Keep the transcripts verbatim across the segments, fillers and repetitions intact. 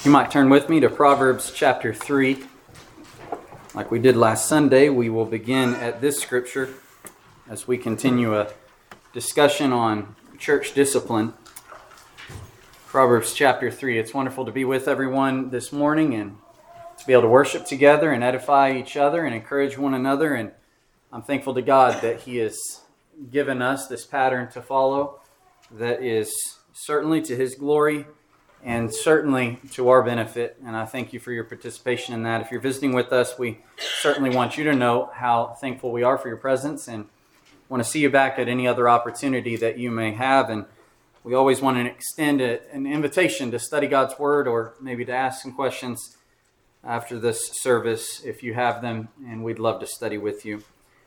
You might turn with me to Proverbs chapter three. Like we did last Sunday, we will begin at this scripture as we continue a discussion on church discipline. Proverbs chapter three. It's wonderful to be with everyone this morning and to be able to worship together and edify each other and encourage one another. And I'm thankful to God that He has given us this pattern to follow that is certainly to His glory and certainly to our benefit. And I thank you for your participation in that. If you're visiting with us, we certainly want you to know how thankful we are for your presence and want to see you back at any other opportunity that you may have. And we always want to extend a, an invitation to study God's Word or maybe to ask some questions after this service if you have them, and we'd love to study with you.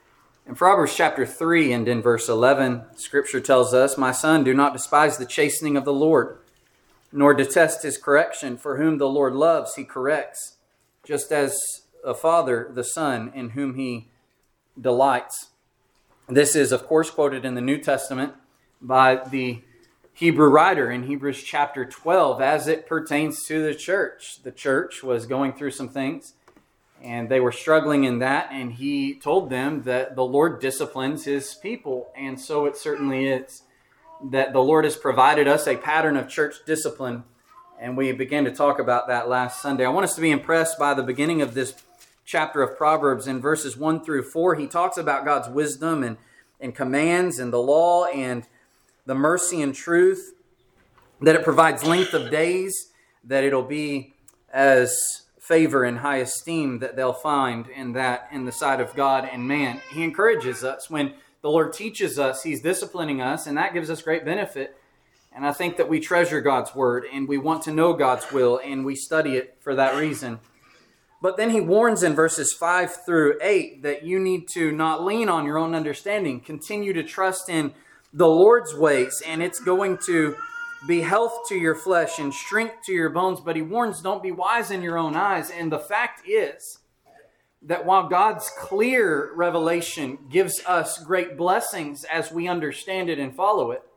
In Proverbs chapter three and in verse eleven, Scripture tells us, "My son, do not despise the chastening of the Lord, nor detest His correction, for whom the Lord loves, He corrects, just as a father the son in whom He delights." This is, of course, quoted in the New Testament by the Hebrew writer in Hebrews chapter twelve as it pertains to the church. The church was going through some things, and they were struggling in that, and he told them that the Lord disciplines His people, and so it certainly is that the Lord has provided us a pattern of church discipline, and we began to talk about that last Sunday. I want us to be impressed by the beginning of this chapter of Proverbs. In verses one through four, he talks about God's wisdom and, and commands and the law and the mercy and truth, that it provides length of days, that it'll be as favor and high esteem that they'll find in that in the sight of God and man. He encourages us when the Lord teaches us, He's disciplining us, and that gives us great benefit. And I think that we treasure God's Word, and we want to know God's will, and we study it for that reason. But then He warns in verses five through eight that you need to not lean on your own understanding. Continue to trust in the Lord's ways, and it's going to be health to your flesh and strength to your bones. But He warns, don't be wise in your own eyes. And the fact is that while God's clear revelation gives us great blessings as we understand it and follow it,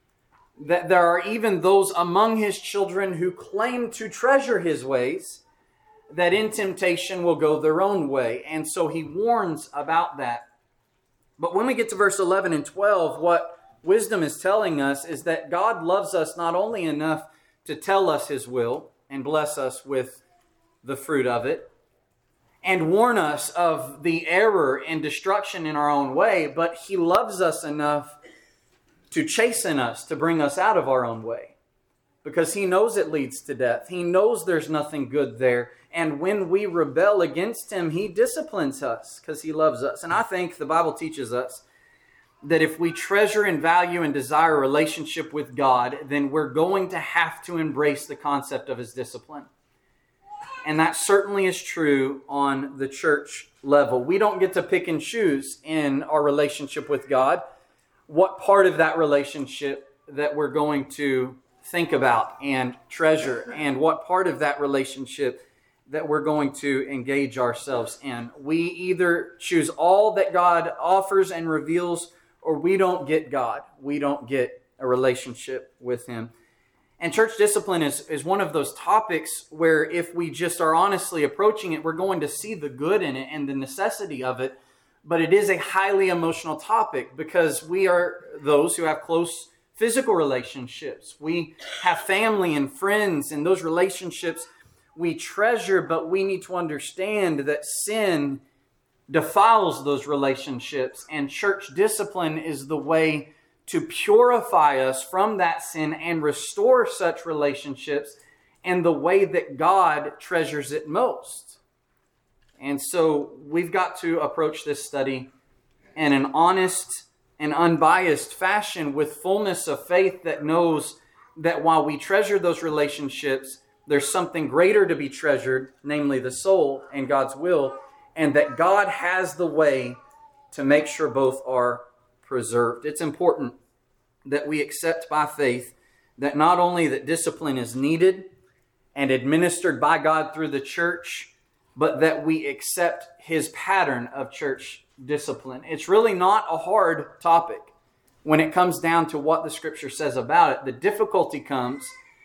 that there are even those among His children who claim to treasure His ways that in temptation will go their own way. And so He warns about that. But when we get to verse eleven and twelve, what wisdom is telling us is that God loves us not only enough to tell us His will and bless us with the fruit of it, and warn us of the error and destruction in our own way, but He loves us enough to chasten us, to bring us out of our own way, because He knows it leads to death. He knows there's nothing good there. And when we rebel against Him, He disciplines us because He loves us. And I think the Bible teaches us that if we treasure and value and desire a relationship with God, then we're going to have to embrace the concept of His discipline. And that certainly is true on the church level. We don't get to pick and choose in our relationship with God what part of that relationship that we're going to think about and treasure, and what part of that relationship that we're going to engage ourselves in. We either choose all that God offers and reveals, or we don't get God. We don't get a relationship with Him. And church discipline is, is one of those topics where if we just are honestly approaching it, we're going to see the good in it and the necessity of it. But it is a highly emotional topic because we are those who have close physical relationships. We have family and friends, and those relationships we treasure, but we need to understand that sin defiles those relationships, and church discipline is the way to purify us from that sin and restore such relationships in the way that God treasures it most. And so we've got to approach this study in an honest and unbiased fashion with fullness of faith that knows that while we treasure those relationships, there's something greater to be treasured, namely the soul and God's will, and that God has the way to make sure both are preserved. It's important that we accept by faith that not only that discipline is needed and administered by God through the church, but that we accept His pattern of church discipline. It's really not a hard topic when it comes down to what the Scripture says about it. The difficulty comes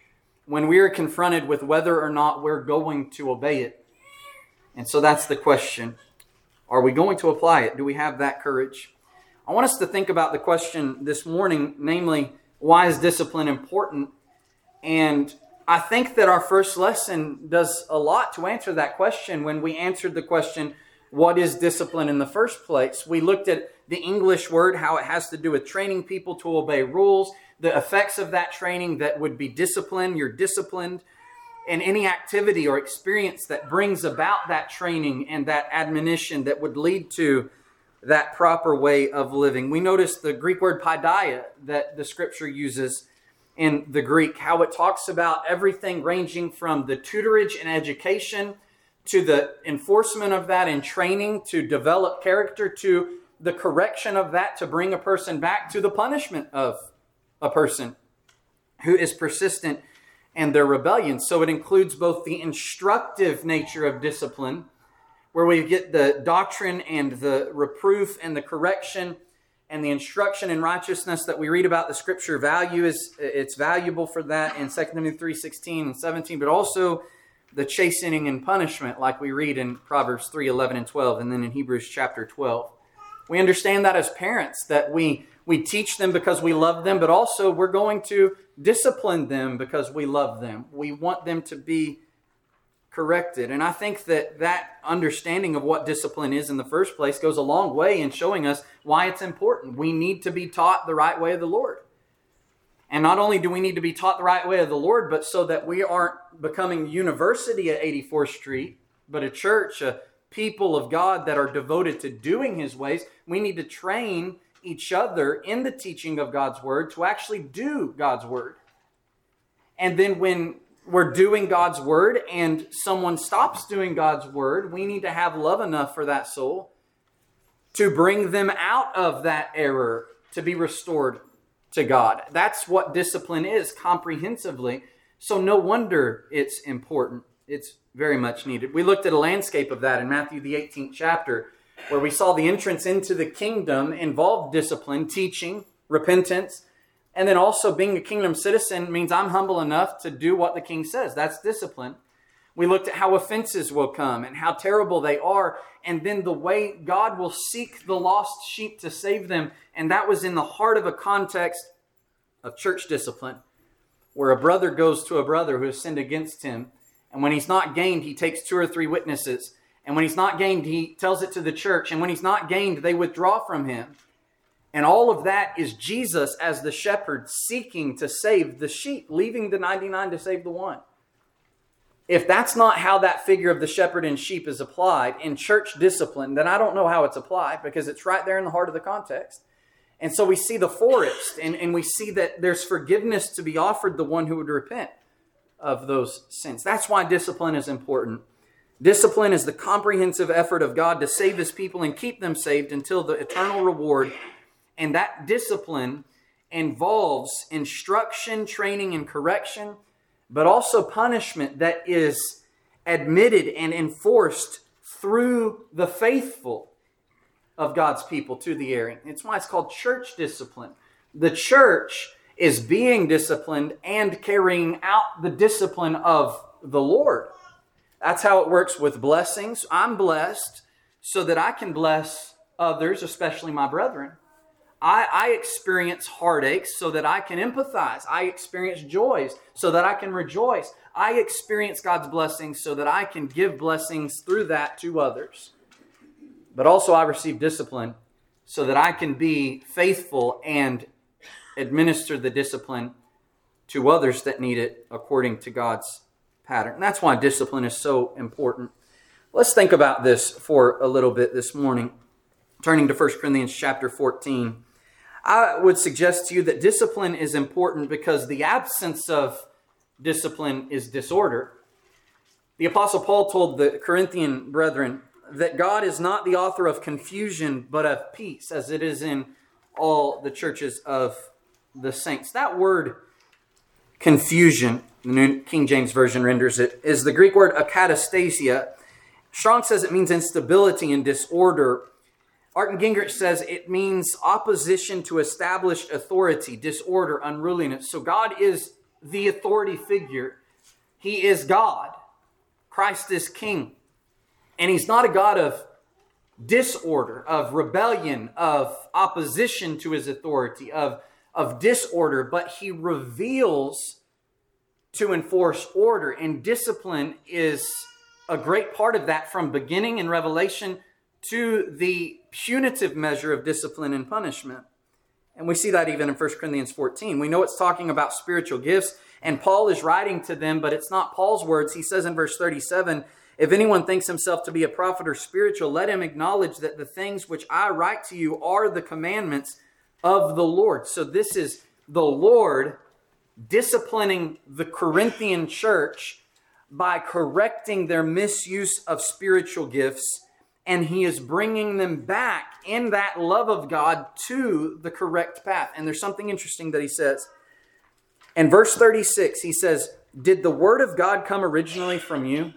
when we are confronted with whether or not we're going to obey it. And so that's the question. Are we going to apply it? Do we have that courage? I want us to think about the question this morning, namely, why is discipline important? And I think that our first lesson does a lot to answer that question. When we answered the question, what is discipline in the first place? We looked at the English word, how it has to do with training people to obey rules, the effects of that training that would be discipline, you're disciplined, and any activity or experience that brings about that training and that admonition that would lead to that proper way of living. We noticed the Greek word paideia that the Scripture uses in the Greek, how it talks about everything ranging from the tutorage and education to the enforcement of that and training to develop character to the correction of that to bring a person back to the punishment of a person who is persistent in their rebellion. So it includes both the instructive nature of discipline, where we get the doctrine and the reproof and the correction and the instruction in righteousness that we read about the Scripture value is it's valuable for that in Second Timothy three sixteen and seventeen, but also the chastening and punishment like we read in Proverbs three eleven and twelve, and then in Hebrews chapter twelve. We understand that as parents, that we, we teach them because we love them, but also we're going to discipline them because we love them. We want them to be corrected. And I think that that understanding of what discipline is in the first place goes a long way in showing us why it's important. We need to be taught the right way of the Lord. And not only do we need to be taught the right way of the Lord, but so that we aren't becoming university at eighty-fourth Street, but a church, a people of God that are devoted to doing His ways, we need to train each other in the teaching of God's Word to actually do God's Word. And then when we're doing God's Word and someone stops doing God's Word, we need to have love enough for that soul to bring them out of that error, to be restored to God. That's what discipline is comprehensively. So no wonder it's important. It's very much needed. We looked at a landscape of that in Matthew, the eighteenth chapter, where we saw the entrance into the kingdom involved discipline, teaching, repentance, and then also being a kingdom citizen means I'm humble enough to do what the king says. That's discipline. We looked at how offenses will come and how terrible they are, and then the way God will seek the lost sheep to save them. And that was in the heart of a context of church discipline, where a brother goes to a brother who has sinned against him, and when he's not gained, he takes two or three witnesses. And when he's not gained, he tells it to the church. And when he's not gained, they withdraw from him. And all of that is Jesus as the shepherd seeking to save the sheep, leaving the ninety-nine to save the one. If that's not how that figure of the shepherd and sheep is applied in church discipline, then I don't know how it's applied, because it's right there in the heart of the context. And so we see the forest, and, and we see that there's forgiveness to be offered the one who would repent of those sins. That's why discipline is important. Discipline is the comprehensive effort of God to save His people and keep them saved until the eternal reward. And that discipline involves instruction, training, and correction, but also punishment that is admitted and enforced through the faithful of God's people to the erring. It's why it's called church discipline. The church is being disciplined and carrying out the discipline of the Lord. That's how it works with blessings. I'm blessed so that I can bless others, especially my brethren. I, I experience heartaches so that I can empathize. I experience joys so that I can rejoice. I experience God's blessings so that I can give blessings through that to others. But also I receive discipline so that I can be faithful and administer the discipline to others that need it according to God's pattern. And that's why discipline is so important. Let's think about this for a little bit this morning. Turning to First Corinthians chapter fourteen. I would suggest to you that discipline is important because the absence of discipline is disorder. The Apostle Paul told the Corinthian brethren that God is not the author of confusion, but of peace, as it is in all the churches of the saints. That word confusion, the New King James Version renders it, is the Greek word akatastasia. Strong says it means instability and disorder. Artin Gingrich says it means opposition to established authority, disorder, unruliness. So God is the authority figure. He is God. Christ is King. And He's not a God of disorder, of rebellion, of opposition to His authority, of, of disorder, but He reveals to enforce order. And discipline is a great part of that, from beginning in Revelation to the punitive measure of discipline and punishment. And we see that even in First Corinthians fourteen. We know it's talking about spiritual gifts, and Paul is writing to them, but it's not Paul's words. He says in verse thirty-seven, if anyone thinks himself to be a prophet or spiritual, let him acknowledge that the things which I write to you are the commandments of the Lord. So this is the Lord disciplining the Corinthian church by correcting their misuse of spiritual gifts, and He is bringing them back in that love of God to the correct path. And there's something interesting that he says. In verse thirty-six, he says, did the word of God come originally from you?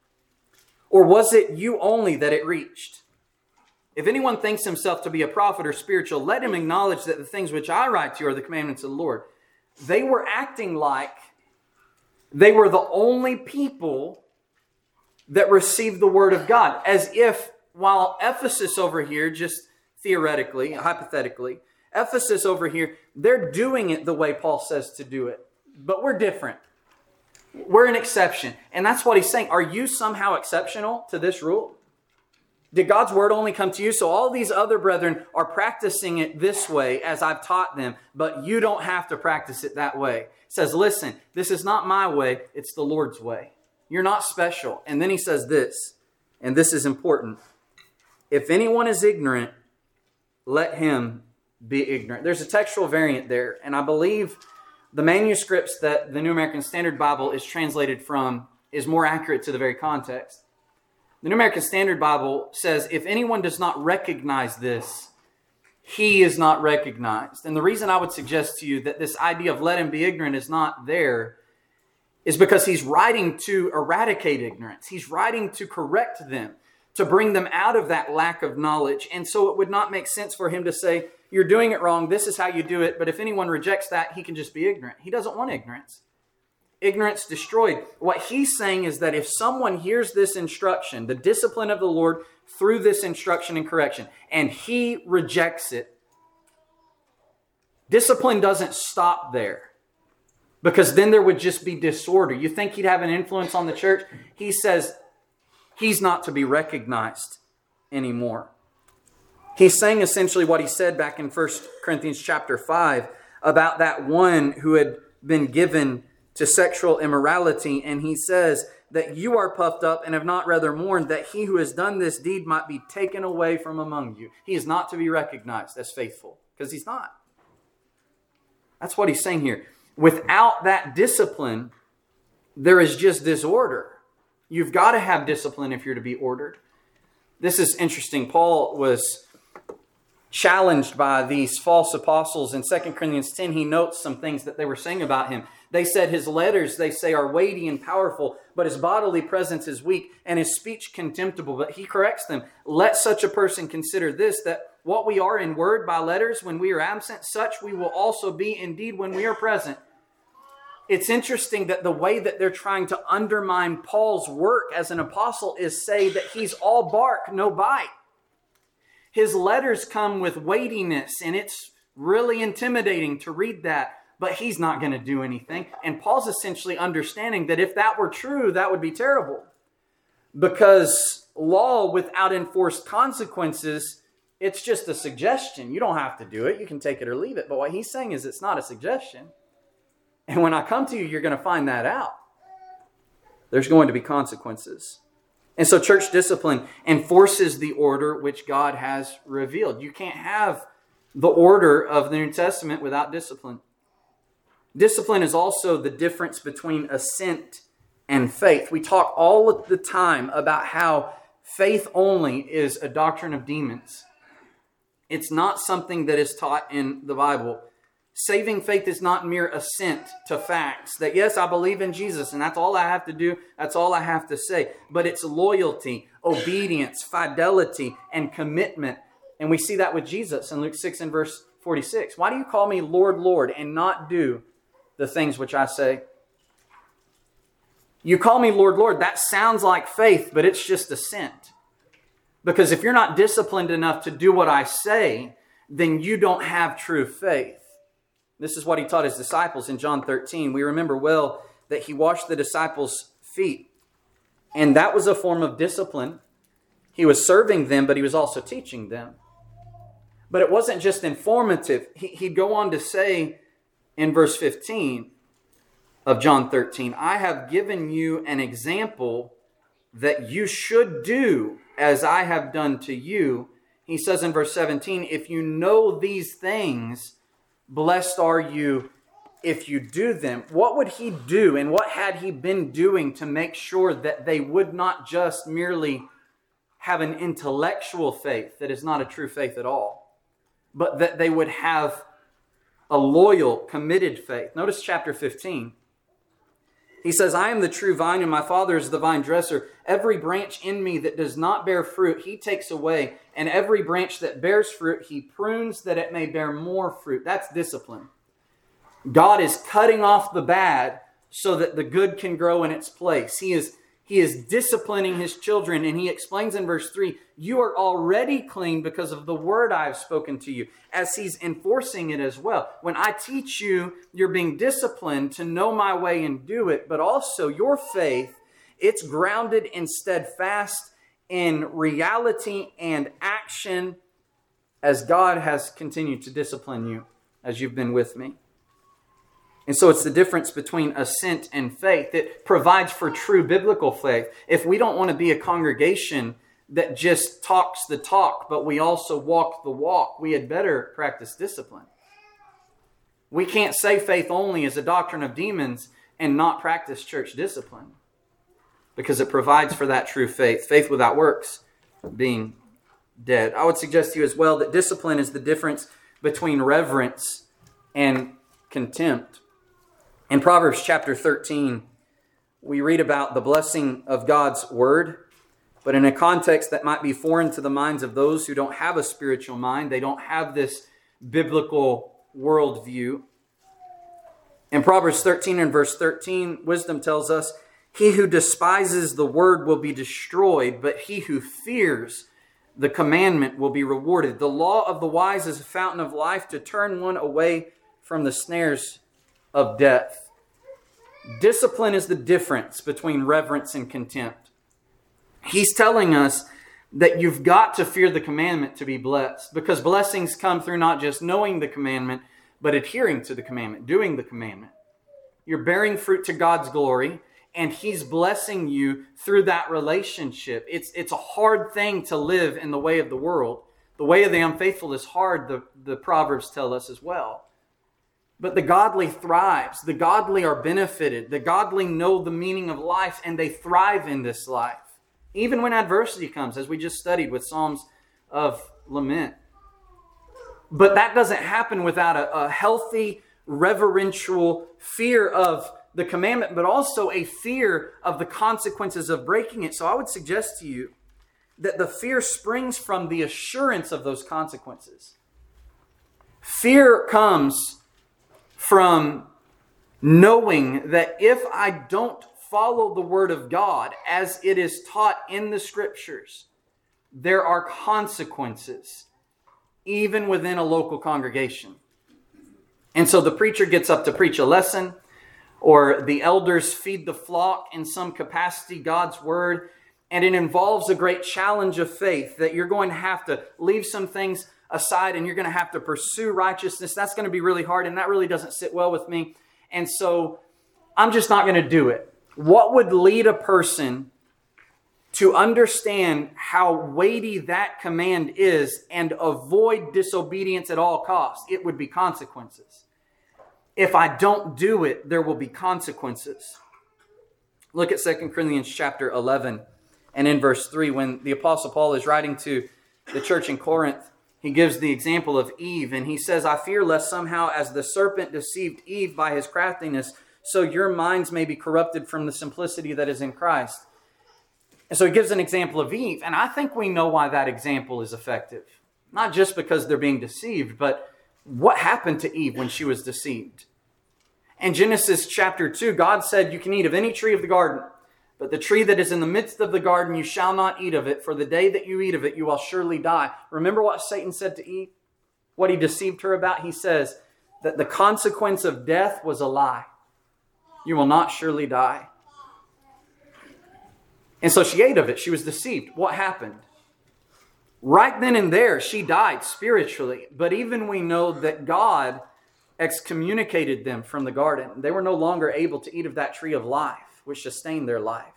Or was it you only that it reached? If anyone thinks himself to be a prophet or spiritual, let him acknowledge that the things which I write to you are the commandments of the Lord. They were acting like they were the only people that received the word of God. As if, while Ephesus over here, just theoretically, hypothetically, Ephesus over here, they're doing it the way Paul says to do it. But we're different. We're an exception. And that's what he's saying. Are you somehow exceptional to this rule? Did God's word only come to you? So all these other brethren are practicing it this way as I've taught them, but you don't have to practice it that way. He says, listen, this is not my way, it's the Lord's way. You're not special. And then he says this, and this is important. If anyone is ignorant, let him be ignorant. There's a textual variant there, and I believe the manuscripts that the New American Standard Bible is translated from is more accurate to the very context. The New American Standard Bible says, if anyone does not recognize this, he is not recognized. And the reason I would suggest to you that this idea of let him be ignorant is not there is because he's writing to eradicate ignorance. He's writing to correct them, to bring them out of that lack of knowledge. And so it would not make sense for him to say, you're doing it wrong, this is how you do it, but if anyone rejects that, he can just be ignorant. He doesn't want ignorance. Ignorance destroyed. What he's saying is that if someone hears this instruction, the discipline of the Lord through this instruction and correction, and he rejects it, discipline doesn't stop there. Because then there would just be disorder. You think he'd have an influence on the church? He says he's not to be recognized anymore. He's saying essentially what he said back in First Corinthians chapter five about that one who had been given to sexual immorality. And he says that you are puffed up and have not rather mourned that he who has done this deed might be taken away from among you. He is not to be recognized as faithful because he's not. That's what he's saying here. Without that discipline, there is just disorder. You've got to have discipline if you're to be ordered. This is interesting. Paul was challenged by these false apostles. In Second Corinthians ten, he notes some things that they were saying about him. They said his letters, they say, are weighty and powerful, but his bodily presence is weak and his speech contemptible. But he corrects them. Let such a person consider this, that what we are in word by letters when we are absent, such we will also be indeed when we are present. It's interesting that the way that they're trying to undermine Paul's work as an apostle is say that he's all bark, no bite. His letters come with weightiness, and it's really intimidating to read that, but he's not going to do anything. And Paul's essentially understanding that if that were true, that would be terrible. Because law without enforced consequences, it's just a suggestion. You don't have to do it. You can take it or leave it. But what he's saying is it's not a suggestion. And when I come to you, you're going to find that out. There's going to be consequences. And so church discipline enforces the order which God has revealed. You can't have the order of the New Testament without discipline. Discipline is also the difference between assent and faith. We talk all of the time about how faith only is a doctrine of demons. It's not something that is taught in the Bible. Saving faith is not mere assent to facts. That yes, I believe in Jesus and that's all I have to do. That's all I have to say. But it's loyalty, obedience, fidelity, and commitment. And we see that with Jesus in Luke six and verse forty-six. Why do you call me Lord, Lord, and not do the things which I say. You call me Lord, Lord. That sounds like faith, but it's just assent. Because if you're not disciplined enough to do what I say, then you don't have true faith. This is what he taught his disciples in John thirteen. We remember well that he washed the disciples' feet. And that was a form of discipline. He was serving them, but he was also teaching them. But it wasn't just informative. He, he'd go on to say in verse fifteen of John thirteen, I have given you an example that you should do as I have done to you. He says in verse seventeen, if you know these things, blessed are you if you do them. What would he do and what had he been doing to make sure that they would not just merely have an intellectual faith that is not a true faith at all, but that they would have a loyal, committed faith? Notice chapter fifteen. He says, I am the true vine and my Father is the vine dresser. Every branch in me that does not bear fruit, he takes away. And every branch that bears fruit, he prunes that it may bear more fruit. That's discipline. God is cutting off the bad so that the good can grow in its place. He is, he is disciplining his children. And he explains in verse three, you are already clean because of the word I have spoken to you, as he's enforcing it as well. When I teach you, you're being disciplined to know my way and do it. But also your faith, it's grounded and steadfast in reality and action as God has continued to discipline you as you've been with me. And so it's the difference between assent and faith. It provides for true biblical faith. If we don't want to be a congregation that just talks the talk, but we also walk the walk, we had better practice discipline. We can't say faith only is a doctrine of demons and not practice church discipline, because it provides for that true faith. Faith without works being dead. I would suggest to you as well that discipline is the difference between reverence and contempt. In Proverbs chapter thirteen, we read about the blessing of God's word, but in a context that might be foreign to the minds of those who don't have a spiritual mind. They don't have this biblical worldview. In Proverbs thirteen and verse thirteen, wisdom tells us, he who despises the word will be destroyed, but he who fears the commandment will be rewarded. The law of the wise is a fountain of life to turn one away from the snares of death. Discipline is the difference between reverence and contempt. He's telling us that you've got to fear the commandment to be blessed, because blessings come through not just knowing the commandment, but adhering to the commandment, doing the commandment. You're bearing fruit to God's glory, and he's blessing you through that relationship. It's, it's a hard thing to live in the way of the world. The way of the unfaithful is hard, the, the Proverbs tell us as well. But the godly thrives. The godly are benefited. The godly know the meaning of life, and they thrive in this life, even when adversity comes, as we just studied with Psalms of Lament. But that doesn't happen without a, a healthy, reverential fear of the commandment, but also a fear of the consequences of breaking it. So I would suggest to you that the fear springs from the assurance of those consequences. Fear comes from knowing that if I don't follow the word of God as it is taught in the scriptures, there are consequences, even within a local congregation. And so the preacher gets up to preach a lesson, or the elders feed the flock in some capacity, God's word, and it involves a great challenge of faith that you're going to have to leave some things aside and you're going to have to pursue righteousness. That's going to be really hard, and that really doesn't sit well with me. And so I'm just not going to do it. What would lead a person to understand how weighty that command is and avoid disobedience at all costs? It would be consequences. If I don't do it, there will be consequences. Look at Second Corinthians chapter eleven and in verse three, when the Apostle Paul is writing to the church in Corinth, he gives the example of Eve, and he says, I fear lest somehow as the serpent deceived Eve by his craftiness, so your minds may be corrupted from the simplicity that is in Christ. And so he gives an example of Eve, and I think we know why that example is effective. Not just because they're being deceived, but what happened to Eve when she was deceived? In Genesis chapter two, God said, you can eat of any tree of the garden, but the tree that is in the midst of the garden, you shall not eat of it, for the day that you eat of it, you will surely die. Remember what Satan said to Eve? What he deceived her about? He says that the consequence of death was a lie. You will not surely die. And so she ate of it. She was deceived. What happened? Right then and there, she died spiritually. But even we know that God excommunicated them from the garden. They were no longer able to eat of that tree of life, which sustained their life.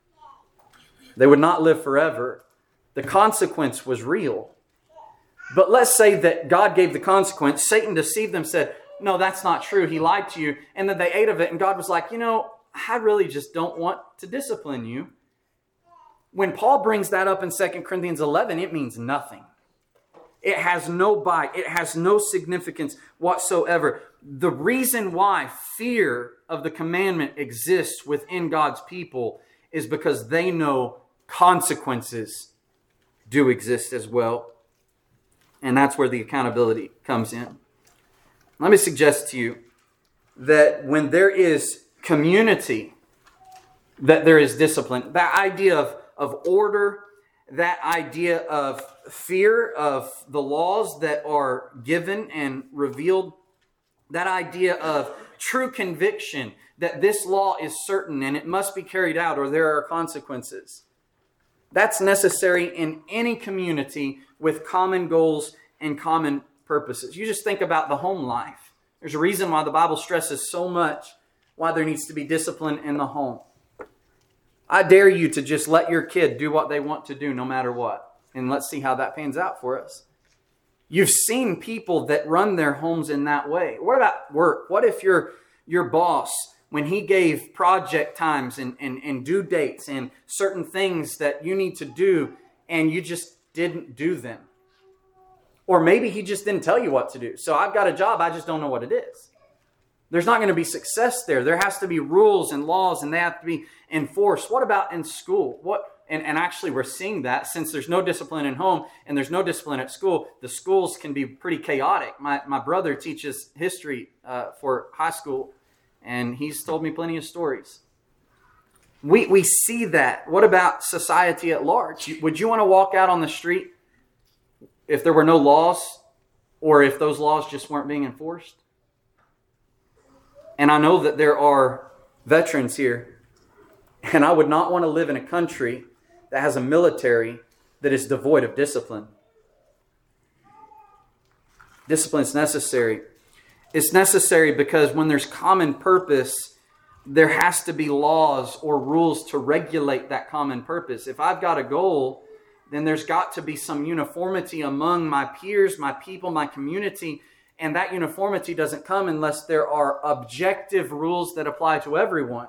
They would not live forever. The consequence was real. But let's say that God gave the consequence. Satan deceived them, said, no, that's not true. He lied to you. And then they ate of it. And God was like, you know, I really just don't want to discipline you. When Paul brings that up in Second Corinthians eleven, it means nothing. It has no bite. It has no significance whatsoever. The reason why fear of the commandment exists within God's people is because they know consequences do exist as well. And that's where the accountability comes in. Let me suggest to you that when there is community, that there is discipline. That idea of, of order, that idea of fear of the laws that are given and revealed, that idea of true conviction that this law is certain and it must be carried out or there are consequences. That's necessary in any community with common goals and common purposes. You just think about the home life. There's a reason why the Bible stresses so much why there needs to be discipline in the home. I dare you to just let your kid do what they want to do no matter what. And let's see how that pans out for us. You've seen people that run their homes in that way. What about work? What if your, your boss, when he gave project times and, and, and due dates and certain things that you need to do and you just didn't do them? Or maybe he just didn't tell you what to do. So I've got a job, I just don't know what it is. There's not going to be success there. There has to be rules and laws and they have to be enforced. What about in school? What? And, and actually we're seeing that since there's no discipline in home and there's no discipline at school, the schools can be pretty chaotic. My, my brother teaches history uh, for high school and he's told me plenty of stories. We, we see that. What about society at large? Would you want to walk out on the street if there were no laws or if those laws just weren't being enforced? And I know that there are veterans here, and I would not want to live in a country that has a military that is devoid of discipline. Discipline is necessary. It's necessary because when there's common purpose, there has to be laws or rules to regulate that common purpose. If I've got a goal, then there's got to be some uniformity among my peers, my people, my community. And that uniformity doesn't come unless there are objective rules that apply to everyone.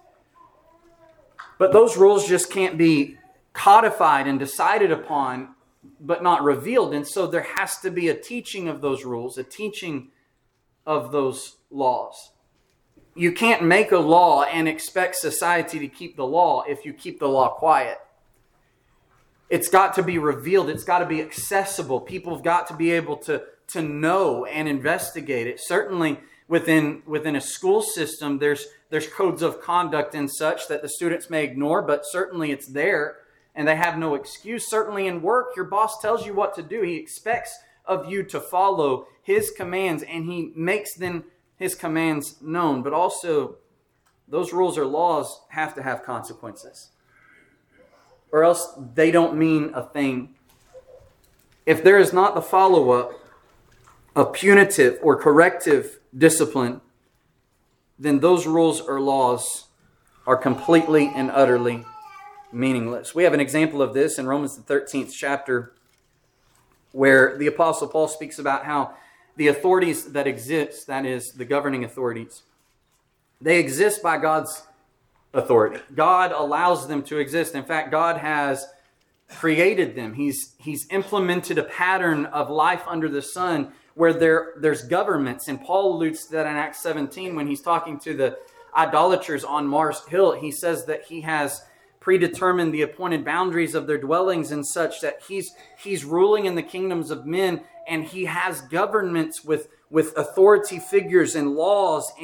But those rules just can't be codified and decided upon, but not revealed. And so there has to be a teaching of those rules, a teaching of those laws. You can't make a law and expect society to keep the law if you keep the law quiet. It's got to be revealed. It's got to be accessible. People have got to be able to to know and investigate it. Certainly within within a school system, there's there's codes of conduct and such that the students may ignore, but certainly it's there and they have no excuse. Certainly in work, your boss tells you what to do. He expects of you to follow his commands and he makes then his commands known. But also, those rules or laws have to have consequences, or else they don't mean a thing. If there is not the follow-up of punitive or corrective discipline, then those rules or laws are completely and utterly meaningless. We have an example of this in Romans the thirteenth chapter, where the Apostle Paul speaks about how the authorities that exist, that is, the governing authorities, they exist by God's authority. God allows them to exist. In fact, God has created them. He's, he's implemented a pattern of life under the sun where there, there's governments. And Paul alludes to that in Acts seventeen when he's talking to the idolaters on Mars Hill. He says that he has predetermined the appointed boundaries of their dwellings and such, that he's he's ruling in the kingdoms of men, and he has governments with, with authority figures and laws and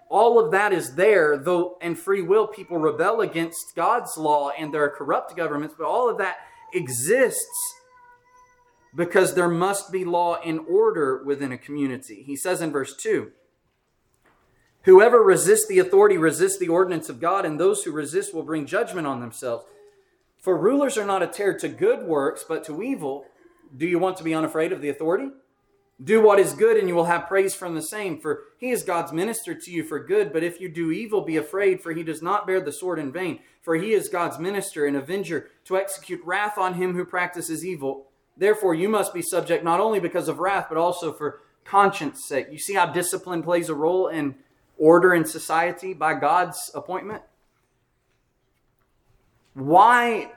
all of that is there, though in free will people rebel against God's law and there are corrupt governments, but all of that exists because there must be law and order within a community. He says in verse two, whoever resists the authority resists the ordinance of God, and those who resist will bring judgment on themselves. For rulers are not a terror to good works, but to evil. Do you want to be unafraid of the authority? Do what is good, and you will have praise from the same. For he is God's minister to you for good. But if you do evil, be afraid, for he does not bear the sword in vain. For he is God's minister and avenger to execute wrath on him who practices evil. Therefore, you must be subject not only because of wrath, but also for conscience sake. You see how discipline plays a role in order in society by God's appointment? Why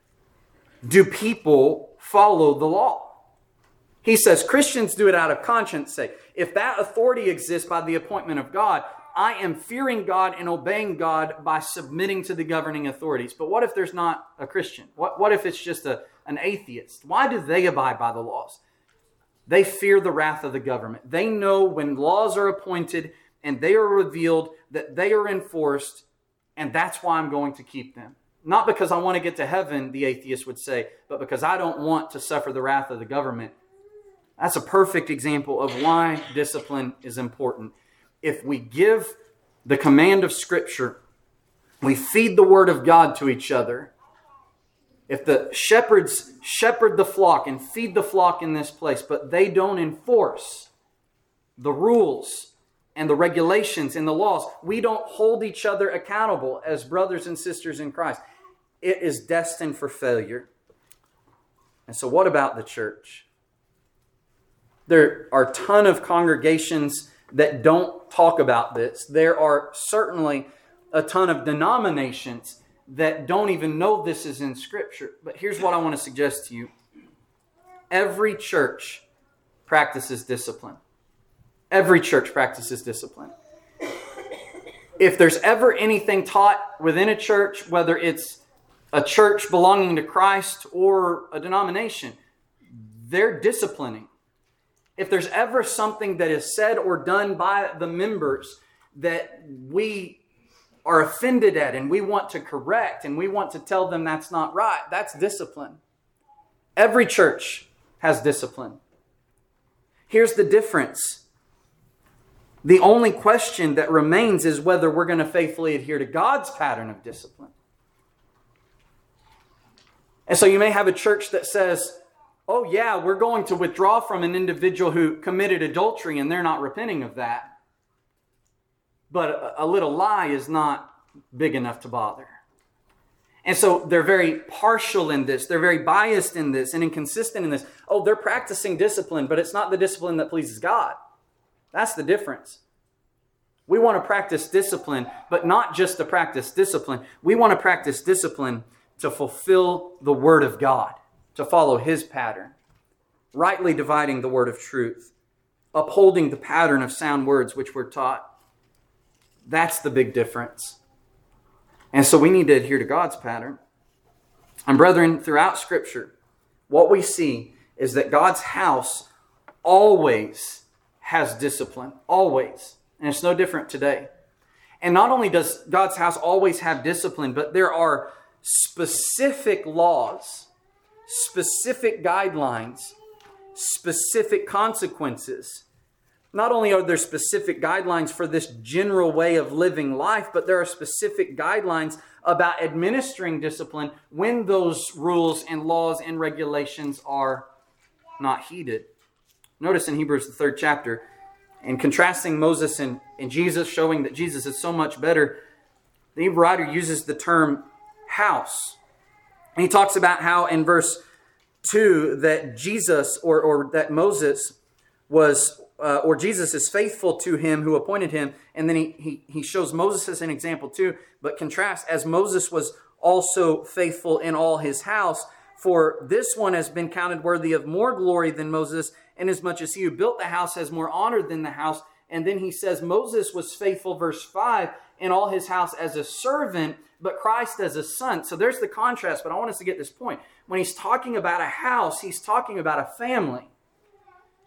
do people follow the law? He says Christians do it out of conscience sake. If that authority exists by the appointment of God, I am fearing God and obeying God by submitting to the governing authorities. But what if there's not a Christian? What, what if it's just a, an atheist? Why do they abide by the laws? They fear the wrath of the government. They know when laws are appointed and they are revealed that they are enforced, and that's why I'm going to keep them. Not because I want to get to heaven, the atheist would say, but because I don't want to suffer the wrath of the government. That's a perfect example of why discipline is important. If we give the command of Scripture, we feed the Word of God to each other. If the shepherds shepherd the flock and feed the flock in this place, but they don't enforce the rules and the regulations and the laws, we don't hold each other accountable as brothers and sisters in Christ. It is destined for failure. And so what about the church? There are a ton of congregations that don't talk about this. There are certainly a ton of denominations that don't even know this is in Scripture. But here's what I want to suggest to you. Every church practices discipline. Every church practices discipline. If there's ever anything taught within a church, whether it's a church belonging to Christ or a denomination, they're disciplining. If there's ever something that is said or done by the members that we are offended at and we want to correct and we want to tell them that's not right, that's discipline. Every church has discipline. Here's the difference. The only question that remains is whether we're going to faithfully adhere to God's pattern of discipline. And so you may have a church that says, oh yeah, we're going to withdraw from an individual who committed adultery and they're not repenting of that. But a little lie is not big enough to bother. And so they're very partial in this. They're very biased in this and inconsistent in this. Oh, they're practicing discipline, but it's not the discipline that pleases God. That's the difference. We want to practice discipline, but not just to practice discipline. We want to practice discipline to fulfill the Word of God, to follow His pattern, rightly dividing the word of truth, upholding the pattern of sound words which we're taught. That's the big difference. And so we need to adhere to God's pattern. And brethren, throughout Scripture, what we see is that God's house always has discipline. Always. And it's no different today. And not only does God's house always have discipline, but there are specific laws, specific guidelines, specific consequences. Not only are there specific guidelines for this general way of living life, but there are specific guidelines about administering discipline when those rules and laws and regulations are not heeded. Notice in Hebrews, the third chapter, in contrasting Moses and, and Jesus, showing that Jesus is so much better, the Hebrew writer uses the term house. And he talks about how in verse two that Jesus or, or that Moses was Uh, or Jesus is faithful to him who appointed him. And then he, he, he shows Moses as an example too, but contrasts, as Moses was also faithful in all his house, for this one has been counted worthy of more glory than Moses, inasmuch as he who built the house has more honor than the house. And then he says Moses was faithful, verse five, in all his house as a servant, but Christ as a son. So there's the contrast, but I want us to get this point. When he's talking about a house, he's talking about a family.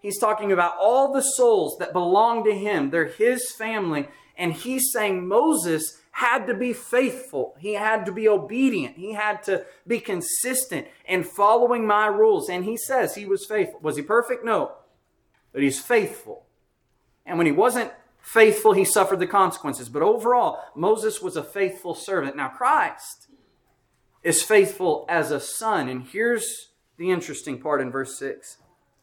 He's talking about all the souls that belong to him. They're his family. And he's saying Moses had to be faithful. He had to be obedient. He had to be consistent in following my rules. And he says he was faithful. Was he perfect? No. But he's faithful. And when he wasn't faithful, he suffered the consequences. But overall, Moses was a faithful servant. Now Christ is faithful as a son. And here's the interesting part in verse six.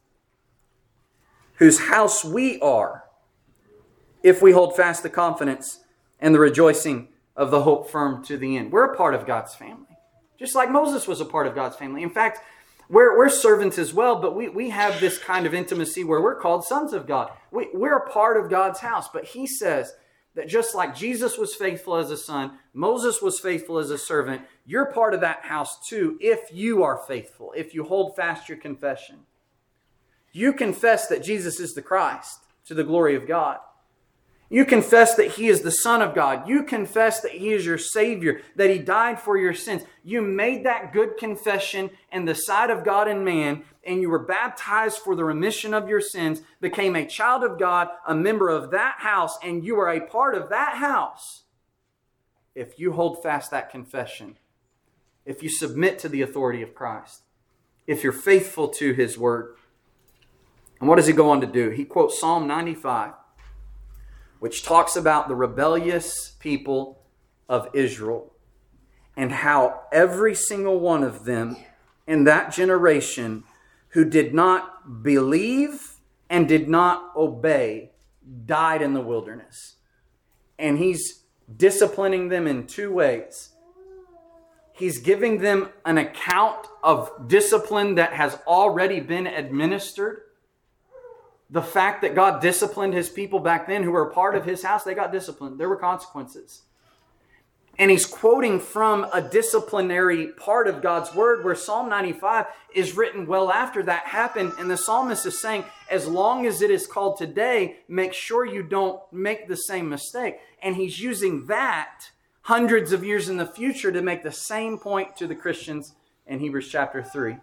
Whose house we are, if we hold fast the confidence and the rejoicing of the hope firm to the end. We're a part of God's family. Just like Moses was a part of God's family. In fact, we're, we're servants as well, but we, we have this kind of intimacy where we're called sons of God. We, we're a part of God's house. But he says that just like Jesus was faithful as a son, Moses was faithful as a servant, you're part of that house too if you are faithful, if you hold fast your confession. You confess that Jesus is the Christ to the glory of God. You confess that He is the Son of God. You confess that He is your Savior, that He died for your sins. You made that good confession in the sight of God and man, and you were baptized for the remission of your sins, became a child of God, a member of that house, and you are a part of that house. If you hold fast that confession, if you submit to the authority of Christ, if you're faithful to His Word. And what does he go on to do? He quotes Psalm ninety-five, which talks about the rebellious people of Israel and how every single one of them in that generation who did not believe and did not obey died in the wilderness. And he's disciplining them in two ways. He's giving them an account of discipline that has already been administered. The fact that God disciplined His people back then who were a part of His house, they got disciplined. There were consequences. And he's quoting from a disciplinary part of God's Word where Psalm ninety-five is written well after that happened. And the psalmist is saying, as long as it is called today, make sure you don't make the same mistake. And he's using that hundreds of years in the future to make the same point to the Christians in Hebrews chapter three.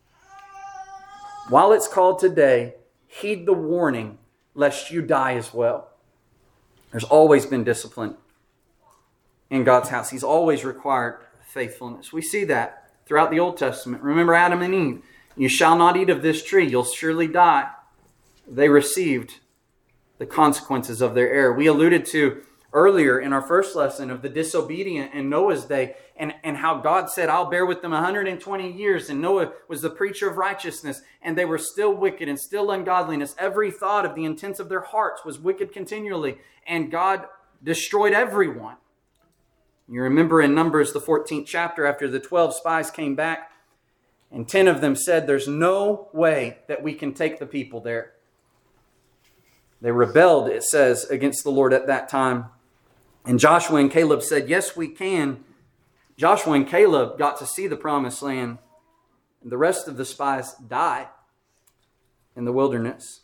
While it's called today, heed the warning, lest you die as well. There's always been discipline in God's house. He's always required faithfulness. We see that throughout the Old Testament. Remember Adam and Eve. You shall not eat of this tree. You'll surely die. They received the consequences of their error. We alluded to earlier in our first lesson of the disobedient in Noah's day and, and how God said, I'll bear with them one hundred twenty years. And Noah was the preacher of righteousness and they were still wicked and still ungodliness. Every thought of the intents of their hearts was wicked continually. And God destroyed everyone. You remember in Numbers, the fourteenth chapter, after the twelve spies came back and ten of them said, there's no way that we can take the people there. They rebelled, it says, against the Lord at that time. And Joshua and Caleb said, yes, we can. Joshua and Caleb got to see the promised land. And the rest of the spies died in the wilderness.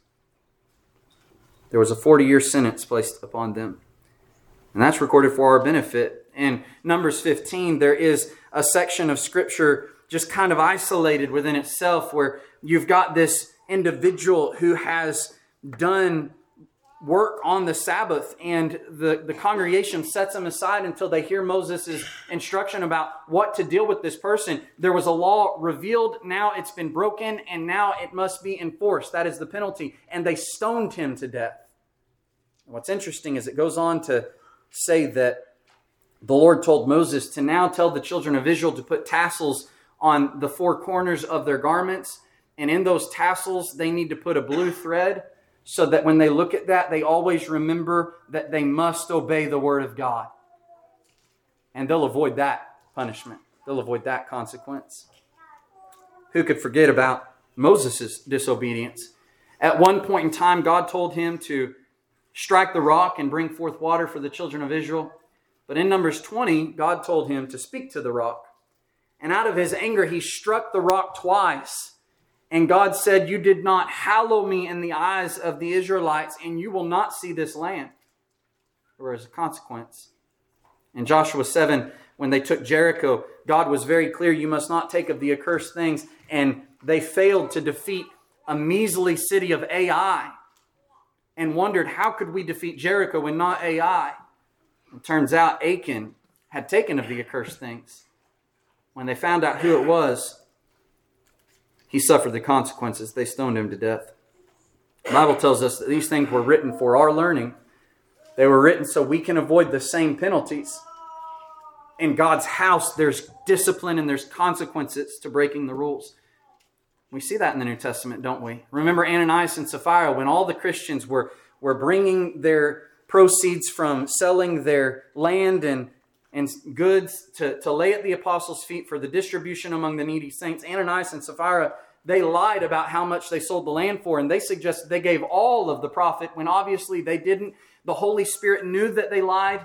There was a forty-year sentence placed upon them. And that's recorded for our benefit. In Numbers fifteen, there is a section of Scripture just kind of isolated within itself where you've got this individual who has done work on the Sabbath, and the, the congregation sets them aside until they hear Moses' instruction about what to deal with this person. There was a law revealed, now it's been broken, and now it must be enforced. That is the penalty. And they stoned him to death. And what's interesting is it goes on to say that the Lord told Moses to now tell the children of Israel to put tassels on the four corners of their garments. And in those tassels, they need to put a blue thread so that when they look at that, they always remember that they must obey the Word of God. And they'll avoid that punishment. They'll avoid that consequence. Who could forget about Moses' disobedience? At one point in time, God told him to strike the rock and bring forth water for the children of Israel. But in Numbers twenty, God told him to speak to the rock. And out of his anger, he struck the rock twice. And God said, you did not hallow me in the eyes of the Israelites, and you will not see this land. There was a consequence. In Joshua seven, when they took Jericho, God was very clear, you must not take of the accursed things. And they failed to defeat a measly city of Ai and wondered, how could we defeat Jericho and not Ai? It turns out Achan had taken of the accursed things. When they found out who it was, he suffered the consequences. They stoned him to death. The Bible tells us that these things were written for our learning. They were written so we can avoid the same penalties. In God's house, there's discipline and there's consequences to breaking the rules. We see that in the New Testament, don't we? Remember Ananias and Sapphira, when all the Christians were, were bringing their proceeds from selling their land and, and goods to, to lay at the apostles' feet for the distribution among the needy saints. Ananias and Sapphira, they lied about how much they sold the land for, and they suggested they gave all of the profit when obviously they didn't. The Holy Spirit knew that they lied,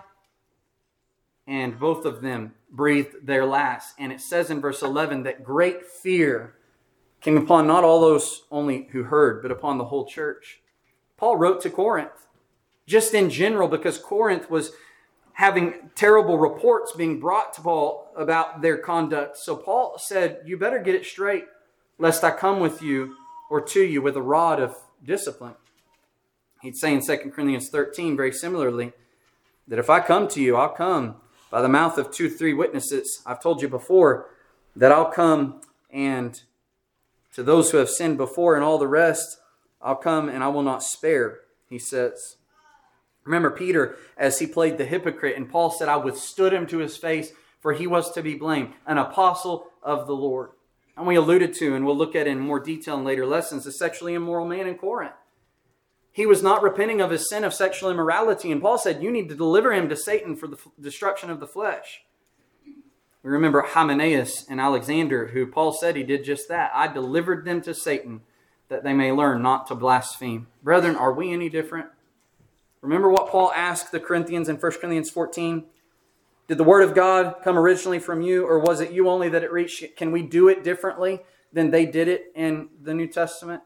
and both of them breathed their last. And it says in verse eleven that great fear came upon not all those only who heard, but upon the whole church. Paul wrote to Corinth, just in general, because Corinth was having terrible reports being brought to Paul about their conduct. So Paul said, you better get it straight, lest I come with you or to you with a rod of discipline. He'd say in Second Corinthians thirteen, very similarly, that if I come to you, I'll come by the mouth of two, three witnesses. I've told you before that I'll come, and to those who have sinned before and all the rest, I'll come and I will not spare, he says. Remember Peter, as he played the hypocrite, and Paul said, I withstood him to his face, for he was to be blamed, an apostle of the Lord. And we alluded to, and we'll look at in more detail in later lessons, the sexually immoral man in Corinth. He was not repenting of his sin of sexual immorality, and Paul said, you need to deliver him to Satan for the destruction of the flesh. We remember Hymenaeus and Alexander, who Paul said he did just that. I delivered them to Satan, that they may learn not to blaspheme. Brethren, are we any different? Remember what Paul asked the Corinthians in First Corinthians fourteen? Did the word of God come originally from you, or was it you only that it reached? Can we do it differently than they did it in the New Testament?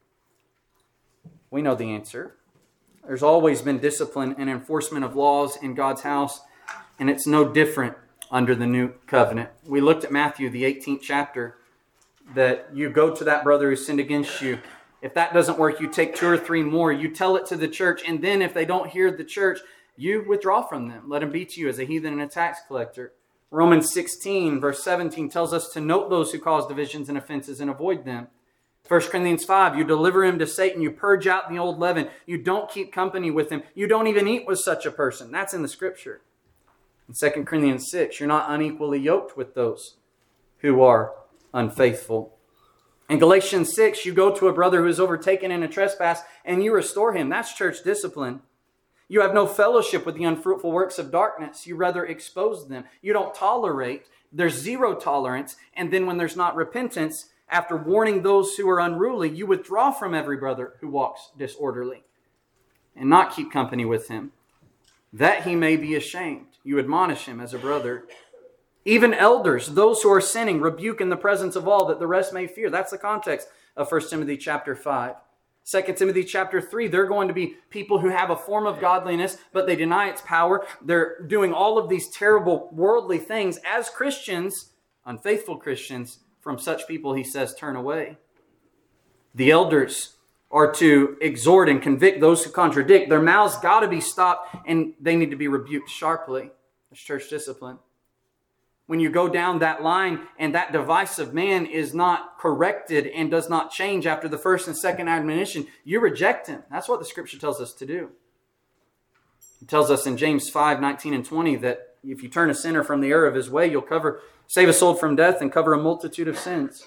We know the answer. There's always been discipline and enforcement of laws in God's house, and it's no different under the new covenant. We looked at Matthew, the eighteenth chapter, that you go to that brother who sinned against you. If that doesn't work, you take two or three more. You tell it to the church, and then if they don't hear the church, you withdraw from them. Let them be to you as a heathen and a tax collector. Romans sixteen, verse seventeen tells us to note those who cause divisions and offenses and avoid them. First Corinthians five, you deliver him to Satan. You purge out the old leaven. You don't keep company with him. You don't even eat with such a person. That's in the Scripture. In Second Corinthians six, you're not unequally yoked with those who are unfaithful. In Galatians six, you go to a brother who is overtaken in a trespass and you restore him. That's church discipline. You have no fellowship with the unfruitful works of darkness. You rather expose them. You don't tolerate. There's zero tolerance. And then when there's not repentance, after warning those who are unruly, you withdraw from every brother who walks disorderly and not keep company with him, that he may be ashamed. You admonish him as a brother. Even elders, those who are sinning, rebuke in the presence of all, that the rest may fear. That's the context of First Timothy chapter five. Second Timothy chapter three, they're going to be people who have a form of godliness, but they deny its power. They're doing all of these terrible worldly things. As Christians, unfaithful Christians, from such people, he says, turn away. The elders are to exhort and convict those who contradict. Their mouths got to be stopped, and they need to be rebuked sharply. That's church discipline. When you go down that line and that divisive man is not corrected and does not change after the first and second admonition, you reject him. That's what the Scripture tells us to do. It tells us in James five, nineteen and twenty that if you turn a sinner from the error of his way, you'll cover, save a soul from death and cover a multitude of sins.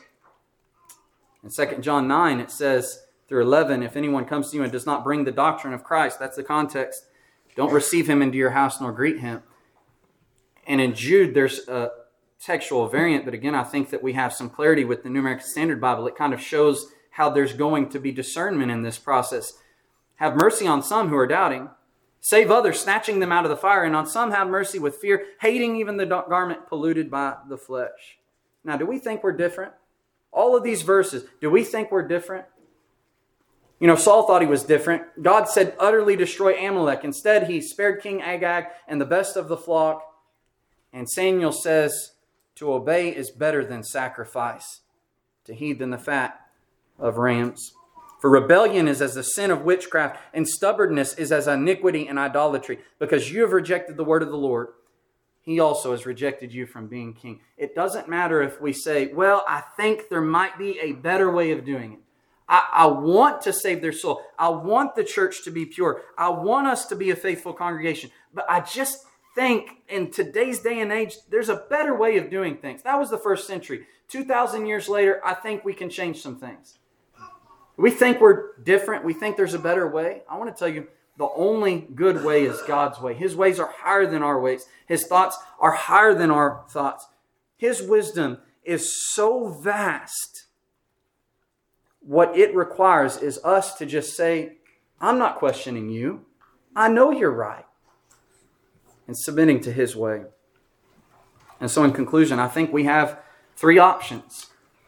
In Second John nine, it says through eleven, if anyone comes to you and does not bring the doctrine of Christ, that's the context, don't receive him into your house nor greet him. And in Jude, there's a textual variant, but again, I think that we have some clarity with the New American Standard Bible. It kind of shows how there's going to be discernment in this process. Have mercy on some who are doubting. Save others, snatching them out of the fire. And on some have mercy with fear, hating even the garment polluted by the flesh. Now, do we think we're different? All of these verses, do we think we're different? You know, Saul thought he was different. God said, utterly destroy Amalek. Instead, he spared King Agag and the best of the flock. And Samuel says, to obey is better than sacrifice, to heed than the fat of rams. For rebellion is as the sin of witchcraft, and stubbornness is as iniquity and idolatry. Because you have rejected the word of the Lord, He also has rejected you from being king. It doesn't matter if we say, well, I think there might be a better way of doing it. I, I want to save their soul. I want the church to be pure. I want us to be a faithful congregation. But I just think in today's day and age, there's a better way of doing things. That was the first century. two thousand years later, I think we can change some things. We think we're different. We think there's a better way. I want to tell you, the only good way is God's way. His ways are higher than our ways. His thoughts are higher than our thoughts. His wisdom is so vast. What it requires is us to just say, I'm not questioning you. I know you're right. And submitting to His way. And so in conclusion, I think we have three options.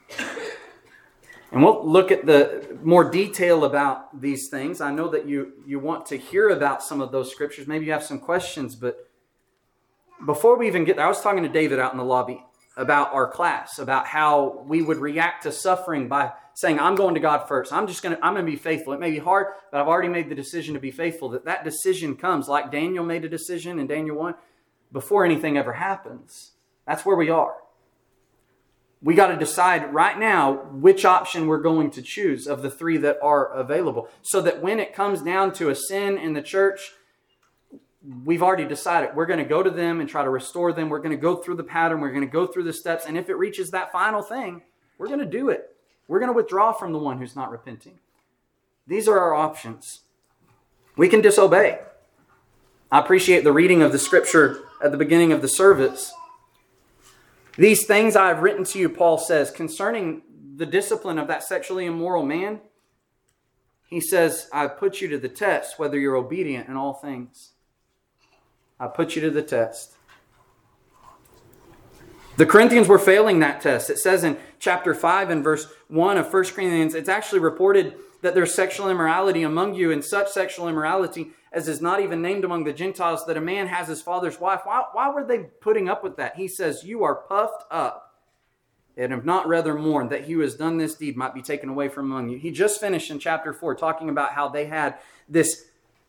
And we'll look at the more detail about these things. I know that you, you want to hear about some of those scriptures. Maybe you have some questions, but before we even get there, I was talking to David out in the lobby about our class, about how we would react to suffering by saying, I'm going to God first. I'm just going to, I'm going to be faithful. It may be hard, but I've already made the decision to be faithful. That that decision comes like Daniel made a decision in Daniel one before anything ever happens. That's where we are. We got to decide right now which option we're going to choose of the three that are available. So that when it comes down to a sin in the church, we've already decided we're going to go to them and try to restore them. We're going to go through the pattern. We're going to go through the steps. And if it reaches that final thing, we're going to do it. We're going to withdraw from the one who's not repenting. These are our options. We can disobey. I appreciate the reading of the scripture at the beginning of the service. These things I have written to you, Paul says, concerning the discipline of that sexually immoral man. He says, I put you to the test, whether you're obedient in all things. I put you to the test. The Corinthians were failing that test. It says in chapter five and verse one of First Corinthians, it's actually reported that there's sexual immorality among you, and such sexual immorality as is not even named among the Gentiles, that a man has his father's wife. Why, why were they putting up with that? He says, you are puffed up and have not rather mourned that he who has done this deed might be taken away from among you. He just finished in chapter four talking about how they had this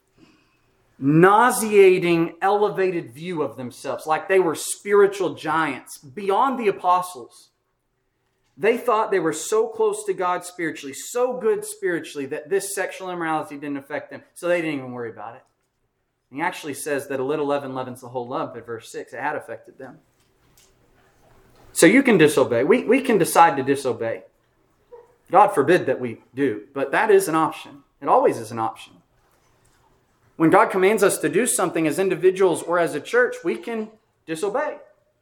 nauseating, elevated view of themselves, like they were spiritual giants beyond the apostles. They thought they were so close to God spiritually, so good spiritually, that this sexual immorality didn't affect them. So they didn't even worry about it. And he actually says that a little leaven leavens the whole lump in verse six. It had affected them. So you can disobey. We, we can decide to disobey. God forbid that we do. But that is an option. It always is an option. When God commands us to do something as individuals or as a church, we can disobey.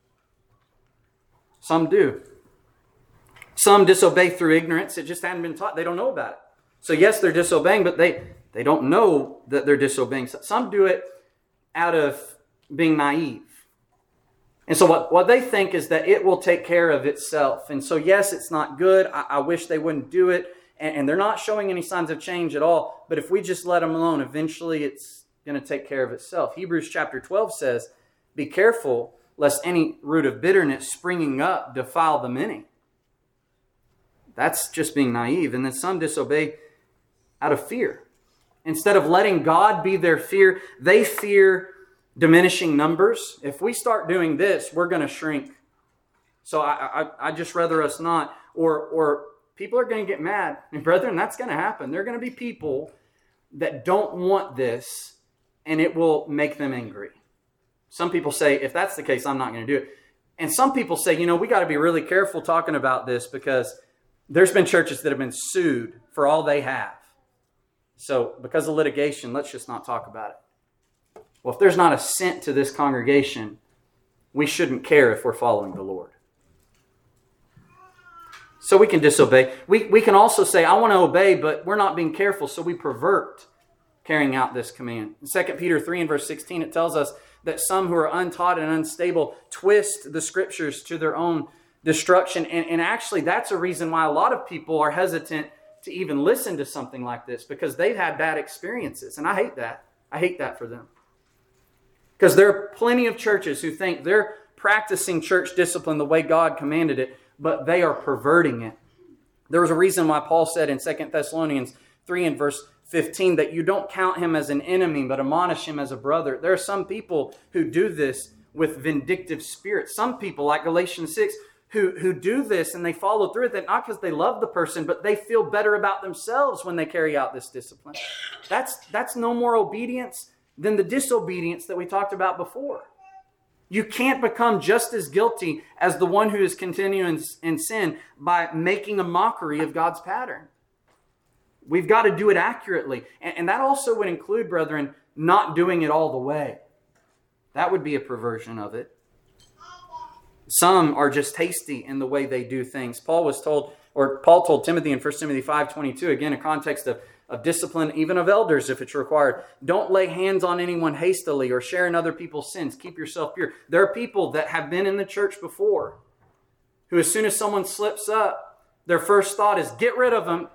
Some do. Some disobey through ignorance. It just hadn't been taught. They don't know about it. So yes, they're disobeying, but they, they don't know that they're disobeying. Some do it out of being naive. And so what, what they think is that it will take care of itself. And so yes, it's not good. I, I wish they wouldn't do it. And, and they're not showing any signs of change at all. But if we just let them alone, eventually it's going to take care of itself. Hebrews chapter twelve says, be careful lest any root of bitterness springing up defile the many. That's just being naive. And then some disobey out of fear. Instead of letting God be their fear, they fear diminishing numbers. If we start doing this, we're going to shrink. So I, I, I just rather us not. Or, or people are going to get mad. And brethren, that's going to happen. There are going to be people that don't want this, and it will make them angry. Some people say, if that's the case, I'm not going to do it. And some people say, you know, we got to be really careful talking about this because there's been churches that have been sued for all they have. So because of litigation, let's just not talk about it. Well, if there's not a cent to this congregation, we shouldn't care if we're following the Lord. So we can disobey. We, we can also say, I want to obey, but we're not being careful, so we pervert carrying out this command. In Second Peter three and verse sixteen, it tells us that some who are untaught and unstable twist the scriptures to their own destruction. And, and actually, that's a reason why a lot of people are hesitant to even listen to something like this, because they've had bad experiences. And I hate that. I hate that for them. Because there are plenty of churches who think they're practicing church discipline the way God commanded it, but they are perverting it. There was a reason why Paul said in Second Thessalonians three and verse fifteen, that you don't count him as an enemy, but admonish him as a brother. There are some people who do this with vindictive spirits. Some people, like Galatians six, who, who do this and they follow through with it, not because they love the person, but they feel better about themselves when they carry out this discipline. That's, that's no more obedience than the disobedience that we talked about before. You can't become just as guilty as the one who is continuing in sin by making a mockery of God's pattern. We've got to do it accurately. And, and that also would include, brethren, not doing it all the way. That would be a perversion of it. Some are just hasty in the way they do things. Paul was told, or Paul told Timothy in First Timothy five twenty-two, again, a context of, of discipline, even of elders if it's required. Don't lay hands on anyone hastily or share in other people's sins. Keep yourself pure. There are people that have been in the church before who, as soon as someone slips up, their first thought is, get rid of them.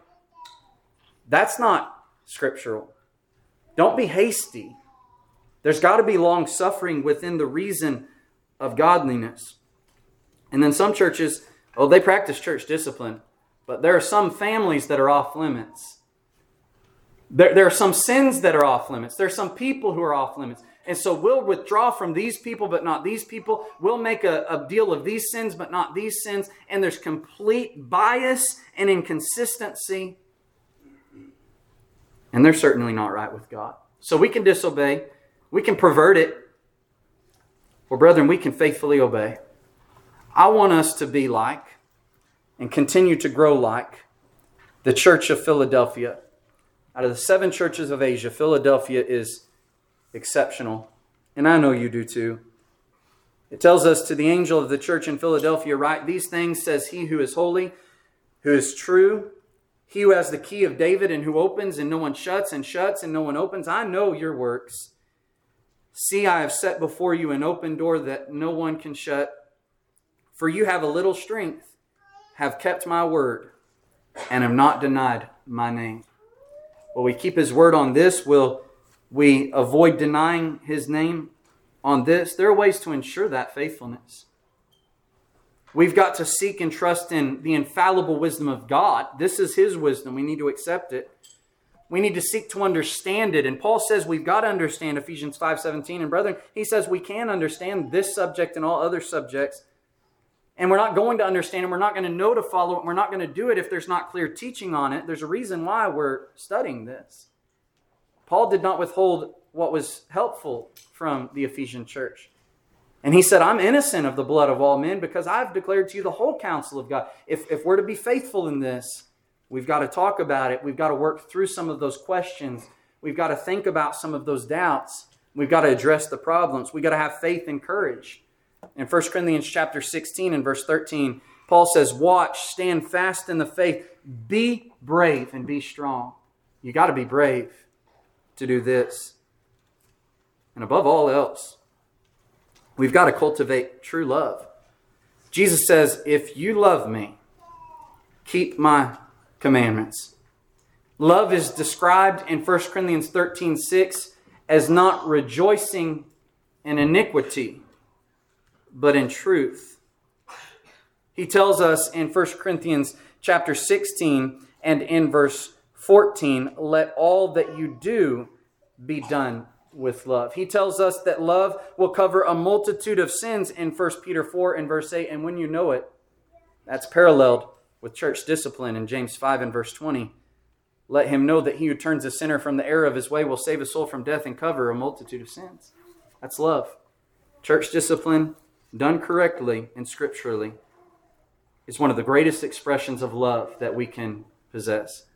That's not scriptural. Don't be hasty. There's got to be long suffering within the reason of godliness. And then some churches, oh, they practice church discipline, but there are some families that are off limits. There, there are some sins that are off limits. There are some people who are off limits. And so we'll withdraw from these people, but not these people. We'll make a, a deal of these sins, but not these sins. And there's complete bias and inconsistency. And they're certainly not right with God. So we can disobey. We can pervert it. Well, brethren, we can faithfully obey. I want us to be like and continue to grow like the Church of Philadelphia. Out of the seven churches of Asia, Philadelphia is exceptional. And I know you do too. It tells us, to the angel of the church in Philadelphia, write these things, says he who is holy, who is true, he who has the key of David and who opens and no one shuts, and shuts and no one opens. I know your works. See, I have set before you an open door that no one can shut. For you have a little strength, have kept my word, and have not denied my name. Will we keep his word on this? Will we avoid denying his name on this? There are ways to ensure that faithfulness. We've got to seek and trust in the infallible wisdom of God. This is his wisdom. We need to accept it. We need to seek to understand it. And Paul says we've got to understand Ephesians five seventeen. And brethren, he says we can understand this subject and all other subjects. And we're not going to understand it. We're not going to know to follow it. We're not going to do it if there's not clear teaching on it. There's a reason why we're studying this. Paul did not withhold what was helpful from the Ephesian church. And he said, I'm innocent of the blood of all men because I've declared to you the whole counsel of God. If, if we're to be faithful in this, we've got to talk about it. We've got to work through some of those questions. We've got to think about some of those doubts. We've got to address the problems. We've got to have faith and courage. In First Corinthians chapter sixteen and verse thirteen, Paul says, watch, stand fast in the faith, be brave and be strong. You got to be brave to do this. And above all else, we've got to cultivate true love. Jesus says, if you love me, keep my commandments. Love is described in First Corinthians thirteen six as not rejoicing in iniquity, but in truth. He tells us in First Corinthians chapter sixteen and in verse fourteen, let all that you do be done with love. He tells us that love will cover a multitude of sins in First Peter four and verse eight. And when you know it, that's paralleled with church discipline in James five and verse twenty. Let him know that he who turns a sinner from the error of his way will save a soul from death and cover a multitude of sins. That's love. Church discipline, done correctly and scripturally, is one of the greatest expressions of love that we can possess.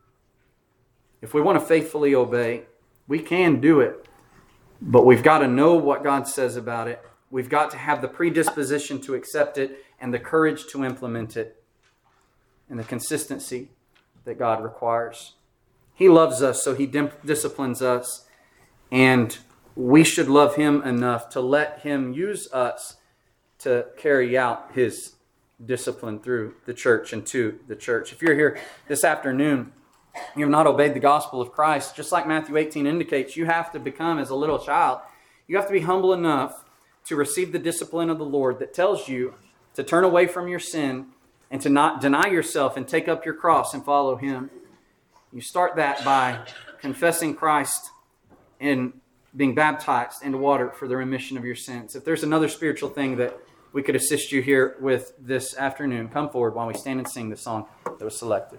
If we want to faithfully obey, we can do it. But we've got to know what God says about it. We've got to have the predisposition to accept it and the courage to implement it and the consistency that God requires. He loves us, so he dim- disciplines us. And we should love him enough to let him use us to carry out his discipline through the church and to the church. If you're here this afternoon, you have not obeyed the gospel of Christ, just like Matthew eighteen indicates, you have to become as a little child. You have to be humble enough to receive the discipline of the Lord that tells you to turn away from your sin and to not deny yourself and take up your cross and follow him. You start that by confessing Christ and being baptized into water for the remission of your sins. If there's another spiritual thing that we could assist you here with this afternoon, come forward while we stand and sing the song that was selected.